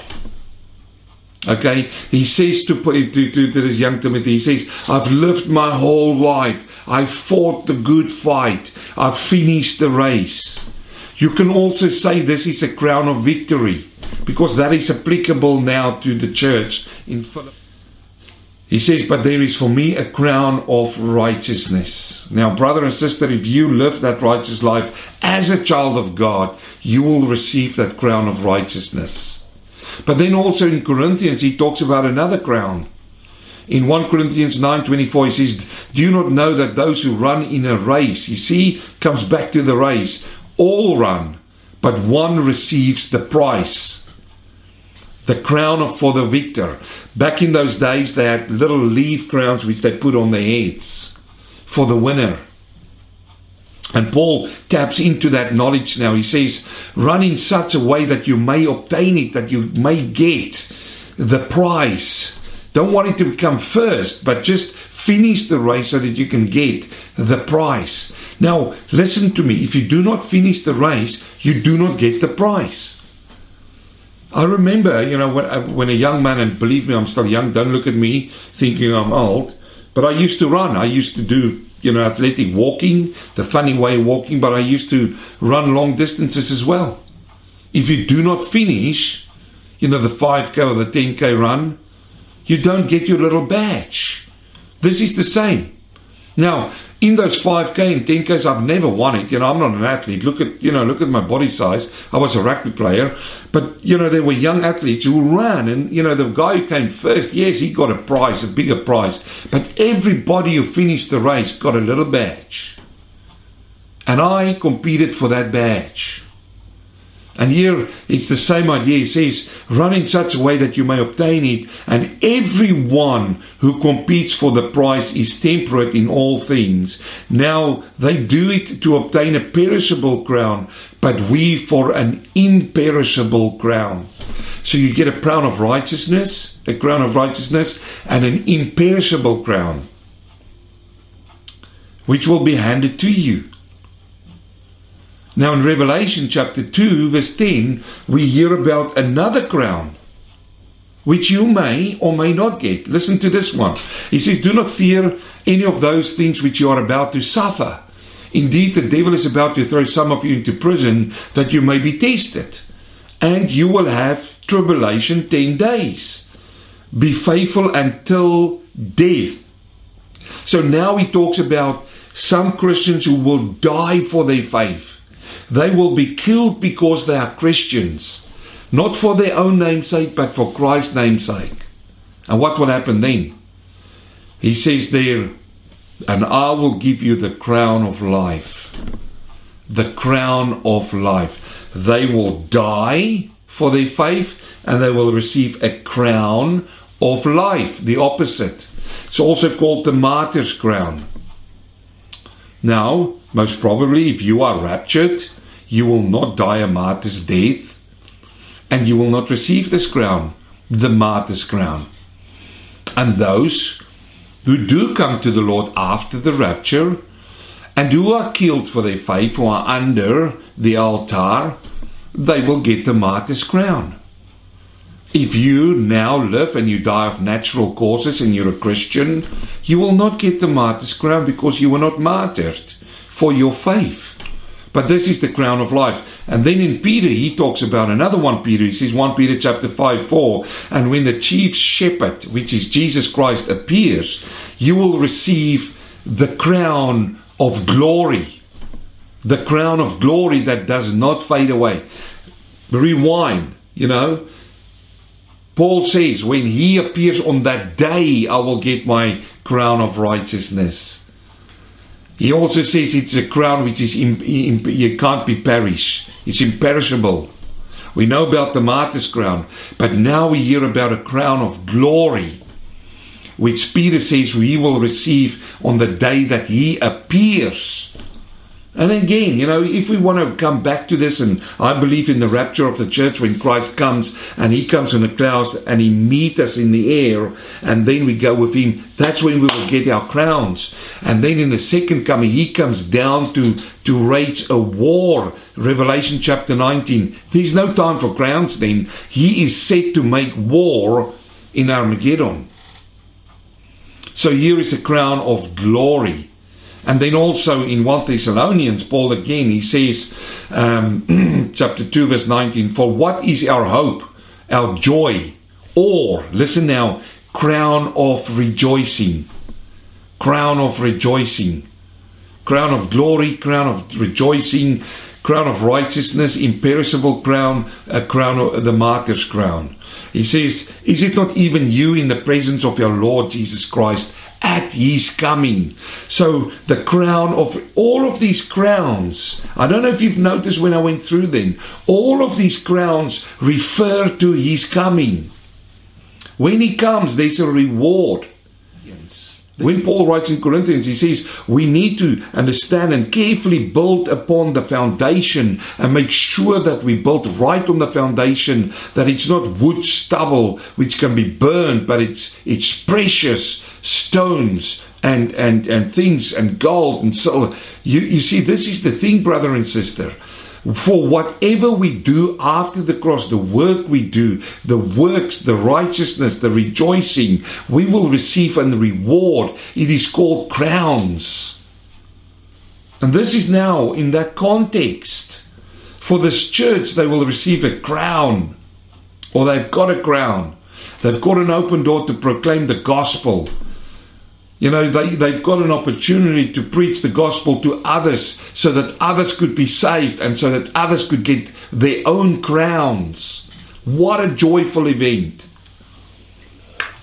Okay, he says to this young Timothy, he says, I've lived my whole life. I've fought the good fight. I've finished the race. You can also say this is a crown of victory, because that is applicable now to the church in Philippi. He says, but there is for me a crown of righteousness. Now, brother and sister, if you live that righteous life as a child of God, you will receive that crown of righteousness. But then also in Corinthians, he talks about another crown. In 1 Corinthians 9:24, he says, do you not know that those who run in a race, you see, comes back to the race, all run, but one receives the prize. The crown for the victor. Back in those days, they had little leaf crowns which they put on their heads for the winner. And Paul taps into that knowledge now. He says, run in such a way that you may obtain it, that you may get the prize. Don't want it to become first, but just finish the race so that you can get the prize. Now, listen to me. If you do not finish the race, you do not get the prize. I remember, when a young man, and believe me, I'm still young, don't look at me thinking I'm old, but I used to run. I used to do, athletic walking, the funny way of walking, but I used to run long distances as well. If you do not finish, the 5K or the 10K run, you don't get your little badge. This is the same. Now, in those 5K and 10Ks, I've never won it. I'm not an athlete. Look at my body size. I was a rugby player. But, there were young athletes who ran. And, the guy who came first, yes, he got a prize, a bigger prize. But everybody who finished the race got a little badge. And I competed for that badge. And here it's the same idea. He says, run in such a way that you may obtain it. And everyone who competes for the prize is temperate in all things. Now they do it to obtain a perishable crown, but we for an imperishable crown. So you get a crown of righteousness, and an imperishable crown, which will be handed to you. Now in Revelation chapter 2 verse 10, we hear about another crown, which you may or may not get. Listen to this one. He says, do not fear any of those things which you are about to suffer. Indeed, the devil is about to throw some of you into prison that you may be tested. And you will have tribulation 10 days. Be faithful until death. So now he talks about some Christians who will die for their faith. They will be killed because they are Christians, not for their own name's sake, but for Christ's name's sake. And what will happen then? He says there, and I will give you the crown of life. The crown of life. They will die for their faith, and they will receive a crown of life, the opposite. It's also called the martyr's crown. Now, most probably, if you are raptured, you will not die a martyr's death, and you will not receive this crown, the martyr's crown. And those who do come to the Lord after the rapture, and who are killed for their faith, who are under the altar, they will get the martyr's crown. If you now live and you die of natural causes and you're a Christian, you will not get the martyr's crown because you were not martyred for your faith. But this is the crown of life. And then in Peter, he talks about another one, Peter. He says 1 Peter chapter 5:4, and when the chief shepherd, which is Jesus Christ, appears, you will receive the crown of glory. The crown of glory that does not fade away. Rewind, Paul says, when he appears on that day, I will get my crown of righteousness. He also says it's a crown which is you can't be perished. It's imperishable. We know about the martyr's crown, but now we hear about a crown of glory, which Peter says we will receive on the day that he appears. And again, if we want to come back to this, and I believe in the rapture of the church when Christ comes and he comes in the clouds and he meets us in the air, and then we go with him, that's when we will get our crowns. And then in the second coming, he comes down to wage a war. Revelation chapter 19. There's no time for crowns then. He is set to make war in Armageddon. So here is a crown of glory. And then also in 1 Thessalonians, Paul again, he says, chapter 2, verse 19, for what is our hope, our joy, or, listen now, crown of rejoicing. Crown of rejoicing. Crown of glory, crown of rejoicing, crown of righteousness, imperishable crown, a crown of the martyr's crown. He says, is it not even you in the presence of your Lord Jesus Christ at his coming? So the crown of all of these crowns, I don't know if you've noticed when I went through them, all of these crowns refer to his coming. When he comes, there's a reward. When Paul writes in Corinthians, he says we need to understand and carefully build upon the foundation and make sure that we build right on the foundation, that it's not wood stubble which can be burned, but it's precious stones and things and gold and silver. You see, this is the thing, brother and sister. For whatever we do after the cross, the work we do, the works, the righteousness, the rejoicing, we will receive a reward. It is called crowns. And this is now in that context. For this church, they will receive a crown, or they've got a crown. They've got an open door to proclaim the gospel. They've got an opportunity to preach the gospel to others so that others could be saved and so that others could get their own crowns. What a joyful event.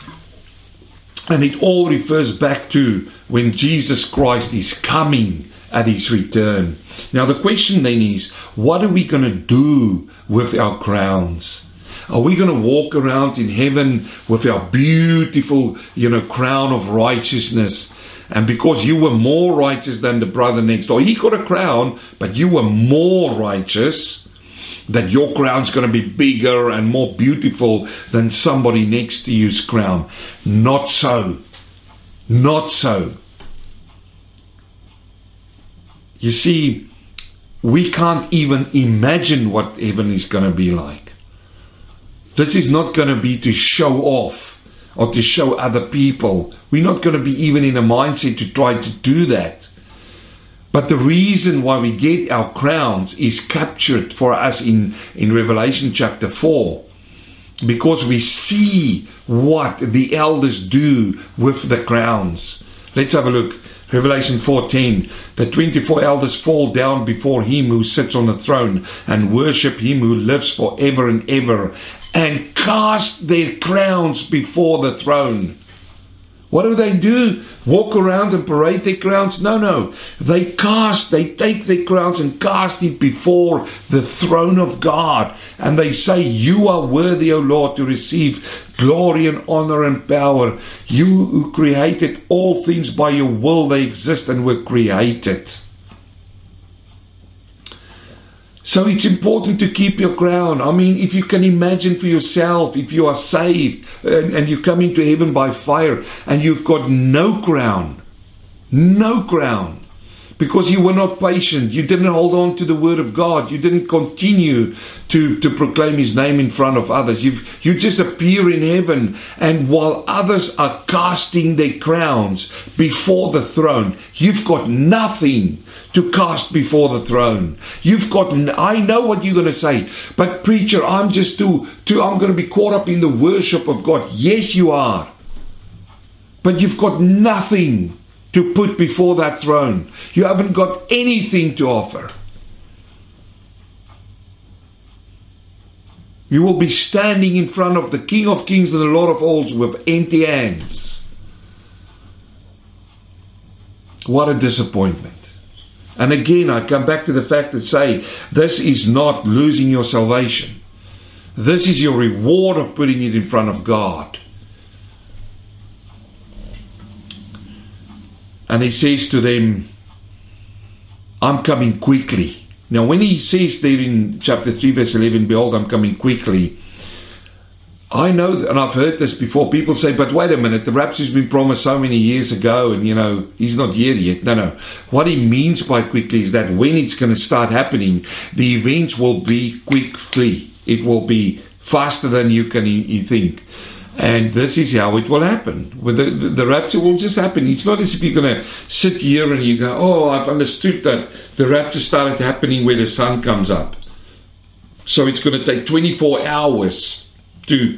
And it all refers back to when Jesus Christ is coming at his return. Now the question then is, what are we going to do with our crowns? Are we going to walk around in heaven with our beautiful, crown of righteousness? And because you were more righteous than the brother next door, he got a crown, but you were more righteous, that your crown's going to be bigger and more beautiful than somebody next to you's crown. Not so. Not so. You see, we can't even imagine what heaven is going to be like. This is not going to be to show off or to show other people. We're not going to be even in a mindset to try to do that. But the reason why we get our crowns is captured for us in Revelation chapter 4. Because we see what the elders do with the crowns. Let's have a look. Revelation 4:10. The 24 elders fall down before him who sits on the throne and worship him who lives forever and ever, and cast their crowns before the throne. What do? Walk around and parade their crowns? No. They take their crowns and cast it before the throne of God. And they say, you are worthy, O Lord, to receive glory and honor and power. You who created all things, by your will they exist and were created. So it's important to keep your crown. I mean, if you can imagine for yourself, if you are saved and you come into heaven by fire and you've got no crown, because you were not patient, you didn't hold on to the word of God, you didn't continue to proclaim his name in front of others. You just appear in heaven, and while others are casting their crowns before the throne, you've got nothing to cast before the throne. I know what you're going to say, but preacher, I'm going to be caught up in the worship of God. Yes, you are. But you've got nothing to put before that throne. You haven't got anything to offer. You will be standing in front of the King of Kings and the Lord of All with empty hands. What a disappointment. And again, I come back to the fact that say, this is not losing your salvation. This is your reward of putting it in front of God. And he says to them, I'm coming quickly. Now, when he says there in chapter 3, verse 11, behold, I'm coming quickly, I know, and I've heard this before, people say, but wait a minute, the rapture's been promised so many years ago, and he's not here yet. No. What he means by quickly is that when it's going to start happening, the events will be quickly. It will be faster than you think. And this is how it will happen. With the rapture will just happen. It's not as if you're going to sit here and you go, oh, I've understood that the rapture started happening where the sun comes up. So it's going to take 24 hours to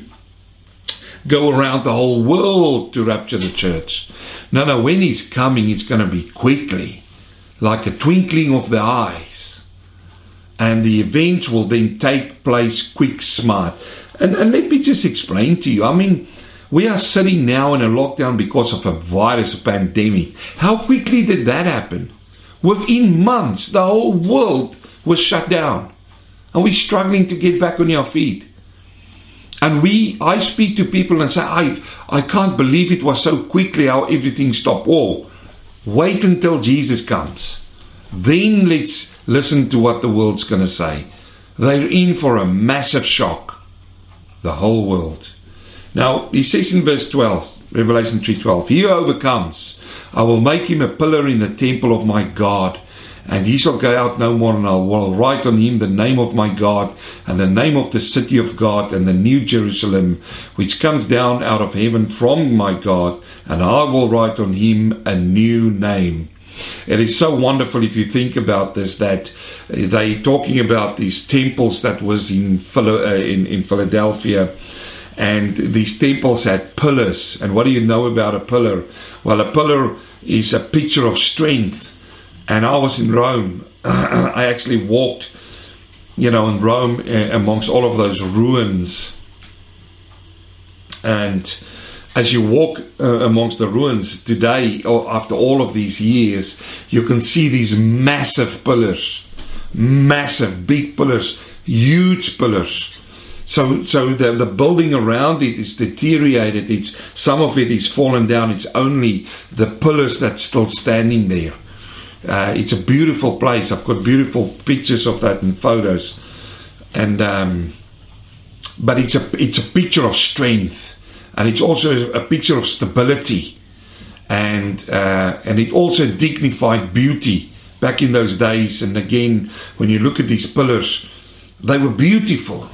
go around the whole world to rapture the church. No, when he's coming, it's going to be quickly, like a twinkling of the eyes. And the events will then take place quick, smart. And let me just explain to you. I mean, we are sitting now in a lockdown because of a virus, a pandemic. How quickly did that happen? Within months, the whole world was shut down. And we're struggling to get back on our feet. And I speak to people and say, I can't believe it was so quickly how everything stopped. Oh, wait until Jesus comes. Then let's listen to what the world's going to say. They're in for a massive shock. The whole world. Now, he says in verse 12, Revelation 3:12, he who overcomes, I will make him a pillar in the temple of my God, and he shall go out no more, and I will write on him the name of my God, and the name of the city of God, and the new Jerusalem, which comes down out of heaven from my God, and I will write on him a new name. It is so wonderful if you think about this, that they're talking about these temples that was in Philadelphia, and these temples had pillars. And what do you know about a pillar? Well, a pillar is a picture of strength. And I was in Rome. I actually walked, in Rome amongst all of those ruins. And as you walk amongst the ruins today, or after all of these years, you can see these massive pillars, massive big pillars, huge pillars. So the building around it is deteriorated. Some of it is fallen down. It's only the pillars that's still standing there. It's a beautiful place. I've got beautiful pictures of that and photos. And but it's a picture of strength, and it's also a picture of stability, and it also dignified beauty back in those days. And again, when you look at these pillars, they were beautiful.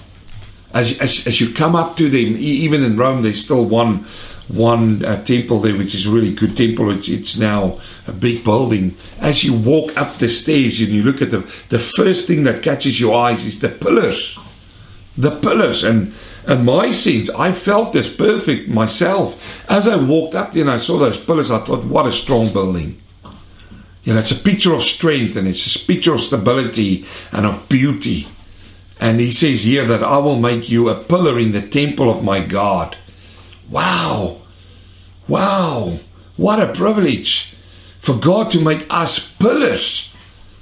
As you come up to them, even in Rome, there's still one temple there, which is a really good temple. It's now a big building. As you walk up the stairs and you look at them, the first thing that catches your eyes is the pillars. The pillars. And my sense, I felt this perfect myself. As I walked up there and I saw those pillars, I thought, what a strong building. It's a picture of strength, and it's a picture of stability and of beauty. And he says here that I will make you a pillar in the temple of my God. Wow. Wow. What a privilege for God to make us pillars.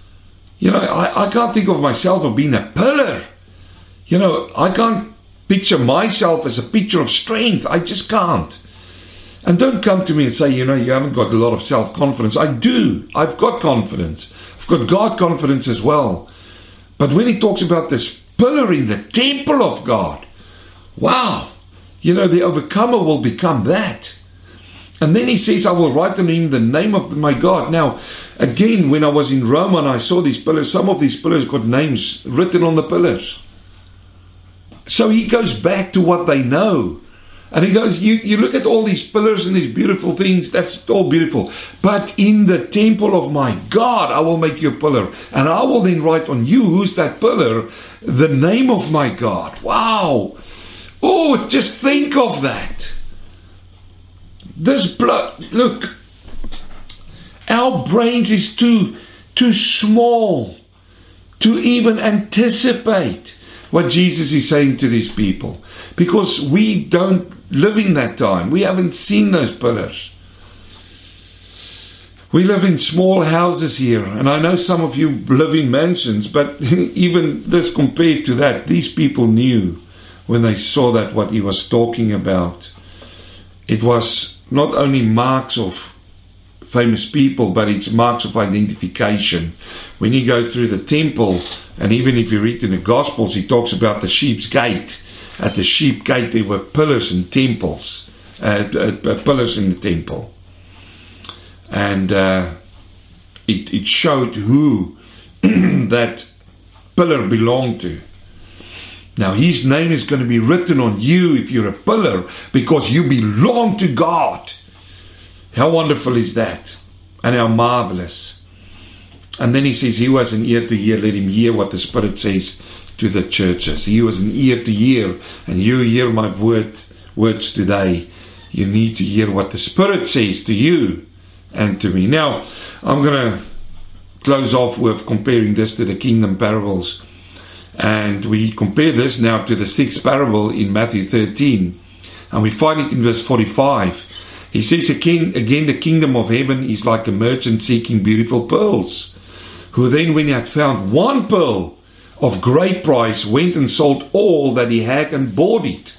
I can't think of myself as being a pillar. I can't picture myself as a picture of strength. I just can't. And don't come to me and say, you haven't got a lot of self-confidence. I do. I've got confidence. I've got God confidence as well. But when he talks about this pillar in the temple of God, wow. The overcomer will become that. And then he says, I will write on him the name of my God. Now, again, when I was in Rome and I saw these pillars, some of these pillars got names written on the pillars. So he goes back to what they know. And he goes, you look at all these pillars and these beautiful things, that's all beautiful. But in the temple of my God, I will make you a pillar. And I will then write on you, who's that pillar, the name of my God. Wow. Oh, just think of that. This blood, look, our brains is too small to even anticipate what Jesus is saying to these people, because we don't live in that time. We haven't seen those pillars. We live in small houses here, and I know some of you live in mansions, but even this compared to that, these people knew when they saw that what he was talking about. It was not only marks of famous people, but it's marks of identification. When you go through the temple, and even if you read in the Gospels, he talks about the sheep's gate. At the sheep gate there were pillars and temples, pillars in the temple. And it showed who that pillar belonged to. Now his name is going to be written on you if you're a pillar, because you belong to God. How wonderful is that? And how marvelous. And then he says, he who has an ear to hear, let him hear what the Spirit says to the churches. He who has an ear to hear, and you hear my words today, you need to hear what the Spirit says to you and to me. Now, I'm going to close off with comparing this to the kingdom parables. And we compare this now to the sixth parable in Matthew 13. And we find it in verse 45. He says again, the kingdom of heaven is like a merchant seeking beautiful pearls, who then, when he had found one pearl of great price, went and sold all that he had and bought it.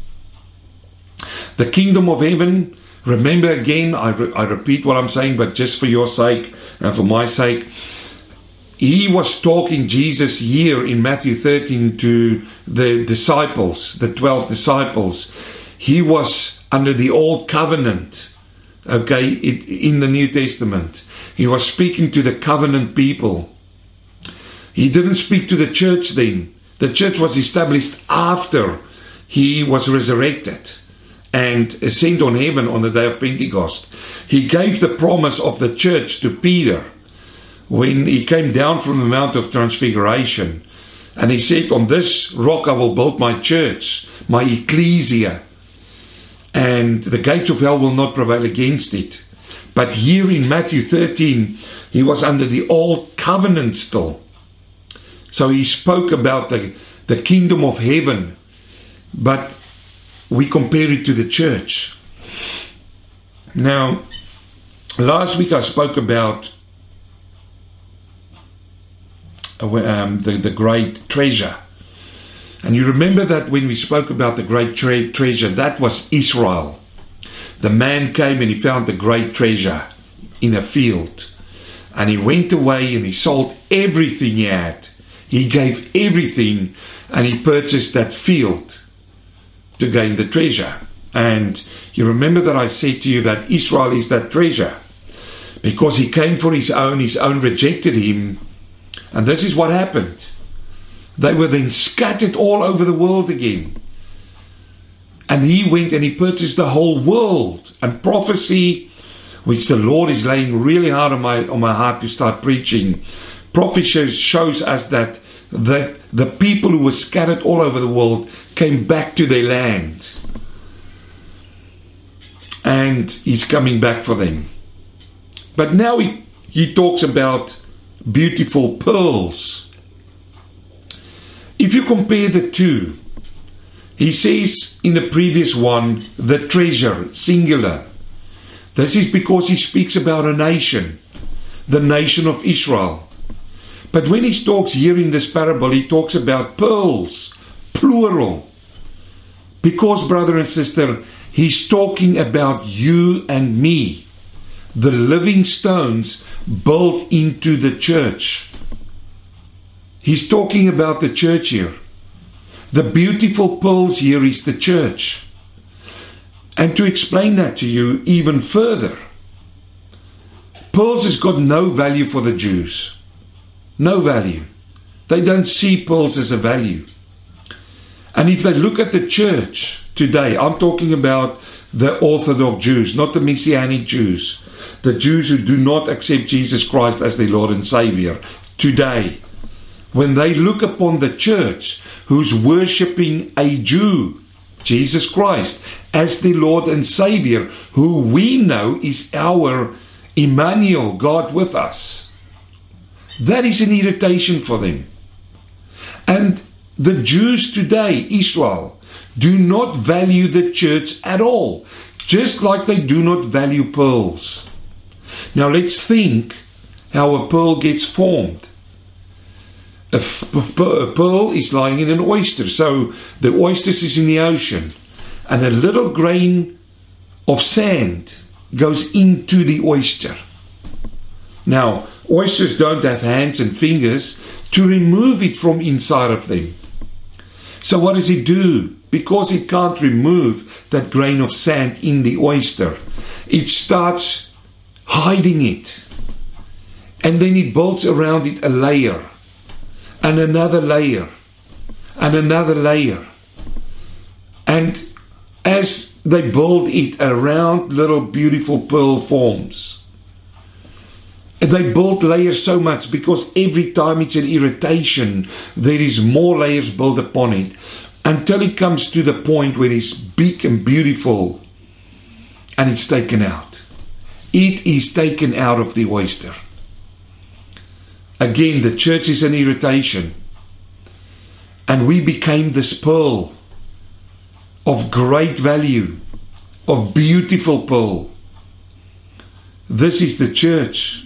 The kingdom of heaven, remember again, I repeat what I'm saying, but just for your sake and for my sake, he was talking, Jesus, here in Matthew 13 to the disciples, the 12 disciples. He was under the old covenant, okay, in the New Testament. He was speaking to the covenant people. He didn't speak to the church then. The church was established after he was resurrected and ascended on heaven on the day of Pentecost. He gave the promise of the church to Peter when he came down from the Mount of Transfiguration. And he said, on this rock I will build my church, my ecclesia, and the gates of hell will not prevail against it. But here in Matthew 13, he was under the old covenant still. So he spoke about the kingdom of heaven, but we compare it to the church. Now, last week I spoke about the great treasure. And you remember that when we spoke about the great treasure, that was Israel. The man came and he found the great treasure in a field. And he went away and he sold everything he had. He gave everything and he purchased that field to gain the treasure. And you remember that I said to you that Israel is that treasure. Because he came for his own rejected him. And this is what happened. They were then scattered all over the world again. And he went and he purchased the whole world. And prophecy, which the Lord is laying really hard on my heart to start preaching, prophecy shows us that the people who were scattered all over the world came back to their land. And he's coming back for them. But now he talks about beautiful pearls. If you compare the two, he says in the previous one, the treasure, singular. This is because he speaks about a nation, the nation of Israel. But when he talks here in this parable, he talks about pearls, plural. Because, brother and sister, he's talking about you and me, the living stones built into the church. He's talking about the church here. The beautiful pearls here is the church. And to explain that to you even further, pearls has got no value for the Jews. No value. They don't see pearls as a value. And if they look at the church today, I'm talking about the Orthodox Jews, not the Messianic Jews, the Jews who do not accept Jesus Christ as their Lord and Savior today. When they look upon the church who's worshipping a Jew, Jesus Christ, as the Lord and Savior, who we know is our Emmanuel, God with us, that is an irritation for them. And the Jews today, Israel, do not value the church at all, just like they do not value pearls. Now let's think how a pearl gets formed. A pearl is lying in an oyster, so the oyster is in the ocean, and a little grain of sand goes into the oyster. Now, oysters don't have hands and fingers to remove it from inside of them. So what does it do? Because it can't remove that grain of sand in the oyster, it starts hiding it. And then it builds around it a layer, and another layer, and another layer. And as they build it around little beautiful pearl forms, they build layers so much because every time it's an irritation, there is more layers built upon it until it comes to the point where it's big and beautiful and it's taken out. It is taken out of the oyster. Again, the church is an irritation. And we became this pearl of great value, of beautiful pearl. This is the church.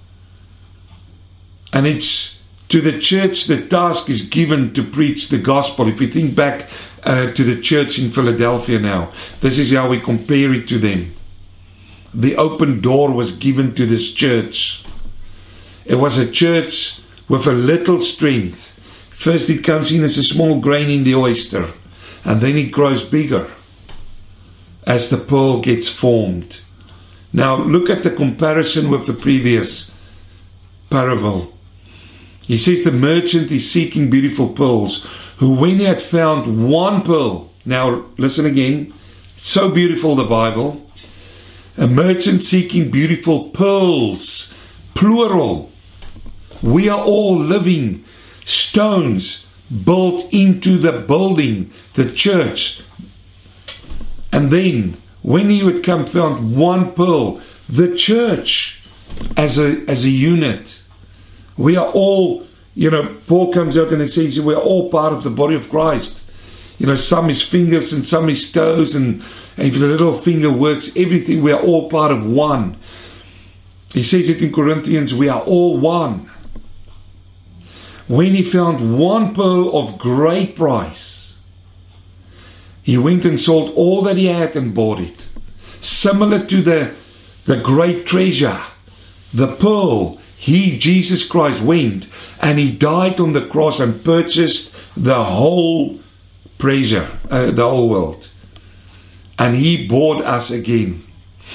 And it's to the church the task is given to preach the gospel. If you think back to the church in Philadelphia now, this is how we compare it to them. The open door was given to this church. It was a church with a little strength. First it comes in as a small grain in the oyster, and then it grows bigger as the pearl gets formed. Now look at the comparison with the previous parable. He says the merchant is seeking beautiful pearls, who when he had found one pearl, now listen again, so beautiful the Bible, a merchant seeking beautiful pearls, plural. We are all living stones built into the building, the church. And then, when he would come, found one pearl, the church as a unit. We are all, Paul comes out and he says we are all part of the body of Christ. some is fingers and some is toes, and if the little finger works, everything, we are all part of one. He says it in Corinthians, we are all one. When he found one pearl of great price, he went and sold all that he had and bought it. Similar to the great treasure, the pearl, he, Jesus Christ, went and he died on the cross and purchased the whole treasure, the whole world. And he bought us again.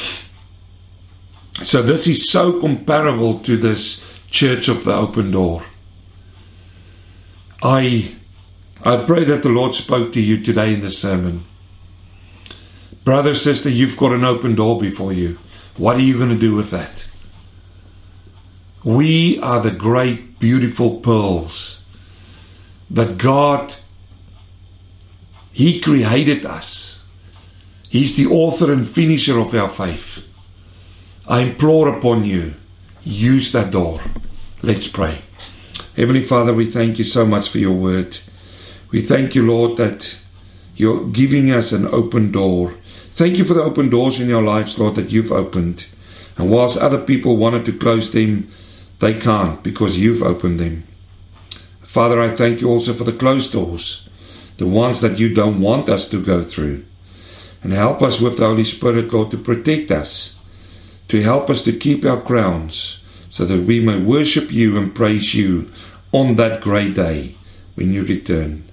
So this is so comparable to this Church of the Open Door. I pray that the Lord spoke to you today in the sermon. Brother, sister, you've got an open door before you. What are you going to do with that? We are the great, beautiful pearls that God, He created us. He's the author and finisher of our faith. I implore upon you, use that door. Let's pray. Heavenly Father, we thank you so much for your word. We thank you, Lord, that you're giving us an open door. Thank you for the open doors in our lives, Lord, that you've opened. And whilst other people wanted to close them, they can't, because you've opened them. Father, I thank you also for the closed doors, the ones that you don't want us to go through. And help us with the Holy Spirit, Lord, to protect us, to help us to keep our crowns, so that we may worship you and praise you on that great day when you return.